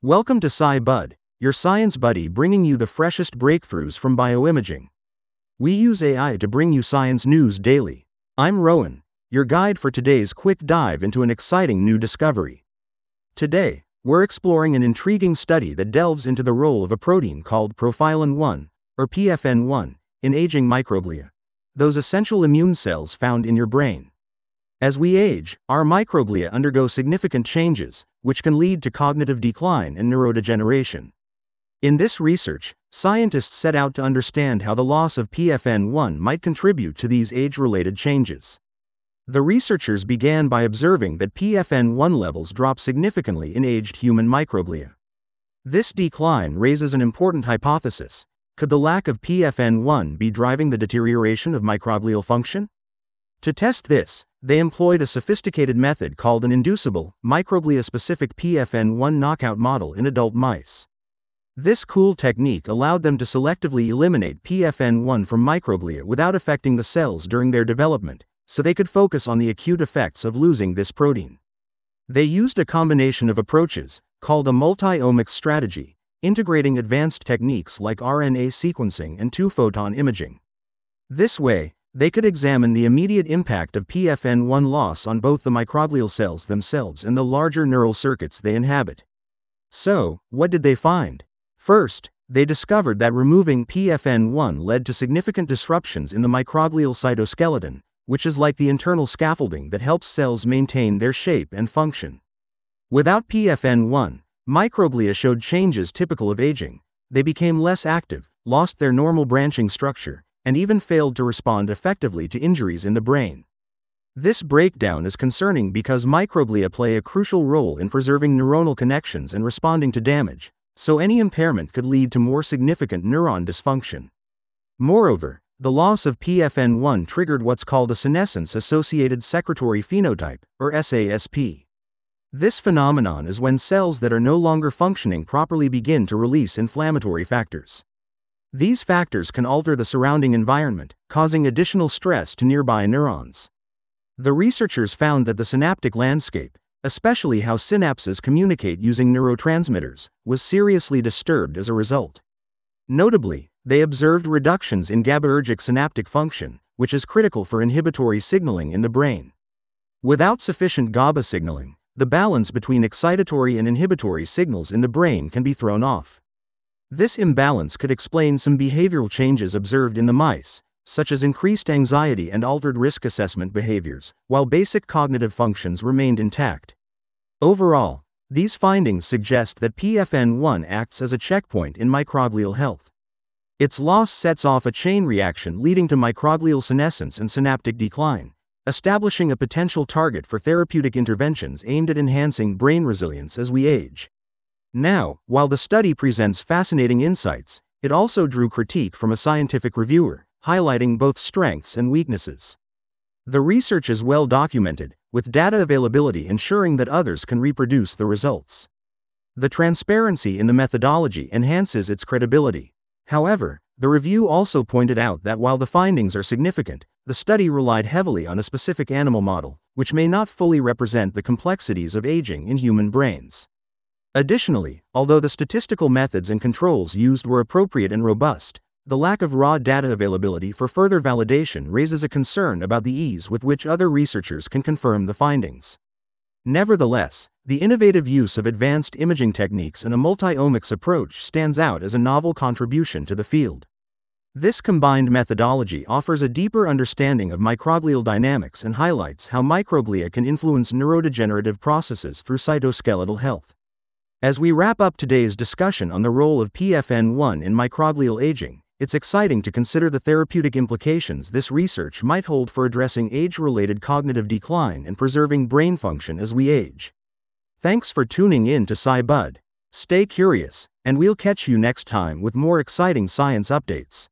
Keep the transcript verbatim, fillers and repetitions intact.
Welcome to SciBud, your science buddy bringing you the freshest breakthroughs from bioimaging. We use A I to bring you science news daily. I'm Rowan, your guide for today's quick dive into an exciting new discovery. Today, we're exploring an intriguing study that delves into the role of a protein called profilin one, or P F N one, in aging microglia, those essential immune cells found in your brain. As we age, our microglia undergo significant changes, which can lead to cognitive decline and neurodegeneration. In this research, scientists set out to understand how the loss of P F N one might contribute to these age-related changes. The researchers began by observing that P F N one levels drop significantly in aged human microglia. This decline raises an important hypothesis. Could the lack of P F N one be driving the deterioration of microglial function? To test this, they employed a sophisticated method called an inducible, microglia-specific P F N one knockout model in adult mice. This cool technique allowed them to selectively eliminate P F N one from microglia without affecting the cells during their development, so they could focus on the acute effects of losing this protein. They used a combination of approaches, called a multi-omics strategy, integrating advanced techniques like R N A sequencing and two-photon imaging. This way, they could examine the immediate impact of P F N one loss on both the microglial cells themselves and the larger neural circuits they inhabit. So, what did they find? First, they discovered that removing P F N one led to significant disruptions in the microglial cytoskeleton, which is like the internal scaffolding that helps cells maintain their shape and function. Without P F N one, microglia showed changes typical of aging. They became less active, lost their normal branching structure, and even failed to respond effectively to injuries in the brain. This breakdown is concerning because microglia play a crucial role in preserving neuronal connections and responding to damage, so any impairment could lead to more significant neuron dysfunction. Moreover, the loss of P F N one triggered what's called a senescence-associated secretory phenotype, or S A S P. This phenomenon is when cells that are no longer functioning properly begin to release inflammatory factors. These factors can alter the surrounding environment, causing additional stress to nearby neurons. The researchers found that the synaptic landscape, especially how synapses communicate using neurotransmitters, was seriously disturbed as a result. Notably, they observed reductions in GABAergic synaptic function, which is critical for inhibitory signaling in the brain. Without sufficient GABA signaling, the balance between excitatory and inhibitory signals in the brain can be thrown off. This imbalance could explain some behavioral changes observed in the mice, such as increased anxiety and altered risk assessment behaviors, while basic cognitive functions remained intact. Overall, these findings suggest that P F N one acts as a checkpoint in microglial health. Its loss sets off a chain reaction leading to microglial senescence and synaptic decline, establishing a potential target for therapeutic interventions aimed at enhancing brain resilience as we age. Now, while the study presents fascinating insights, it also drew critique from a scientific reviewer, highlighting both strengths and weaknesses. The research is well documented, with data availability ensuring that others can reproduce the results. The transparency in the methodology enhances its credibility. However, the review also pointed out that while the findings are significant, the study relied heavily on a specific animal model, which may not fully represent the complexities of aging in human brains. Additionally, although the statistical methods and controls used were appropriate and robust, the lack of raw data availability for further validation raises a concern about the ease with which other researchers can confirm the findings. Nevertheless, the innovative use of advanced imaging techniques and a multi-omics approach stands out as a novel contribution to the field. This combined methodology offers a deeper understanding of microglial dynamics and highlights how microglia can influence neurodegenerative processes through cytoskeletal health. As we wrap up today's discussion on the role of P F N one in microglial aging, it's exciting to consider the therapeutic implications this research might hold for addressing age-related cognitive decline and preserving brain function as we age. Thanks for tuning in to SciBud. Stay curious, and we'll catch you next time with more exciting science updates.